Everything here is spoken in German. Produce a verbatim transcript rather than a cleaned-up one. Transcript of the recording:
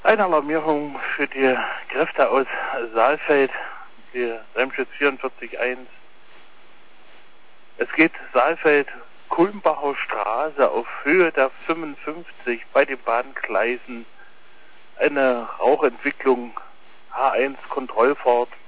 Eine Alarmierung für die Kräfte aus Saalfeld, die Remschütz vierundvierzig eins. Es geht Saalfeld, Kulmbacher Straße auf Höhe der fünfundfünfzig bei den Bahngleisen. Eine Rauchentwicklung, H eins Kontrollfahrt.